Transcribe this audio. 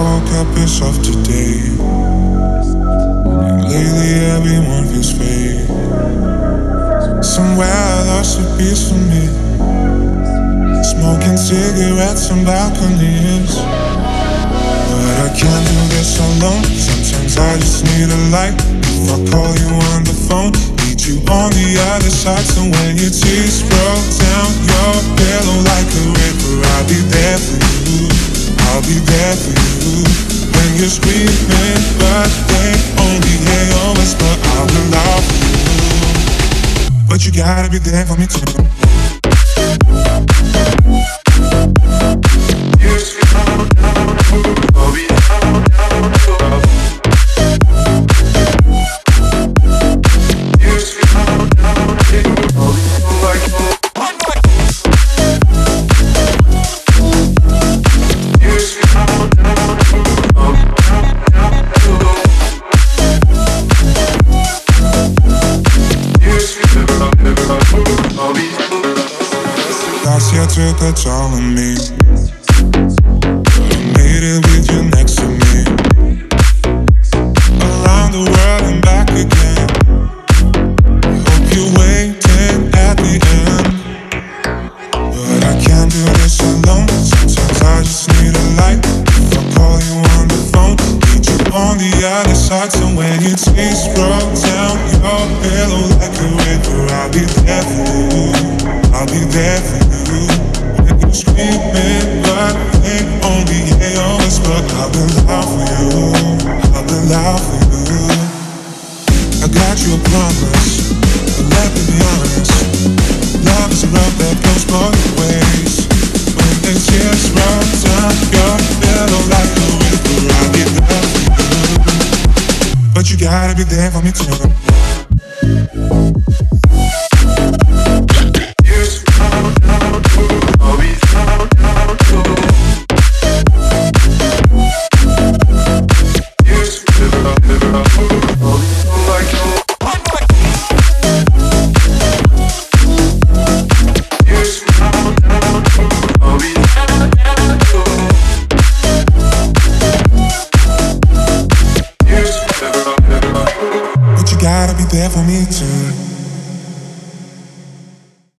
woke up pissed off today. Lately everyone feels fake. Somewhere I lost a piece of me, smoking cigarettes on balconies. But I can't do this alone. Sometimes I just need a light. If I call you on the phone, need you on the other side. So when your tears roll down your pillow like a river, I'll be there for you. I'll be there for you. When you're screaming, but they only hear your whisper, I will love you. But you gotta be there for me too. Last year took a toll on me, but I made it with you next to me. Around the world and back again. Hope you're waiting at the end. But I can't do this alone. Sometimes I just need a light. If I call you on the phone, need you on the other side. So when your tears roll down your pillow like a river, I'll be there for you. I'll be there for you. When you're screaming, but they only hear your whisper, I will loud for you. I will loud for you. I got you a promise, but let me be honest. Love is a road that goes both ways. When the tears roll down your pillow like a river, I'll be there for you. But you gotta be there for me too.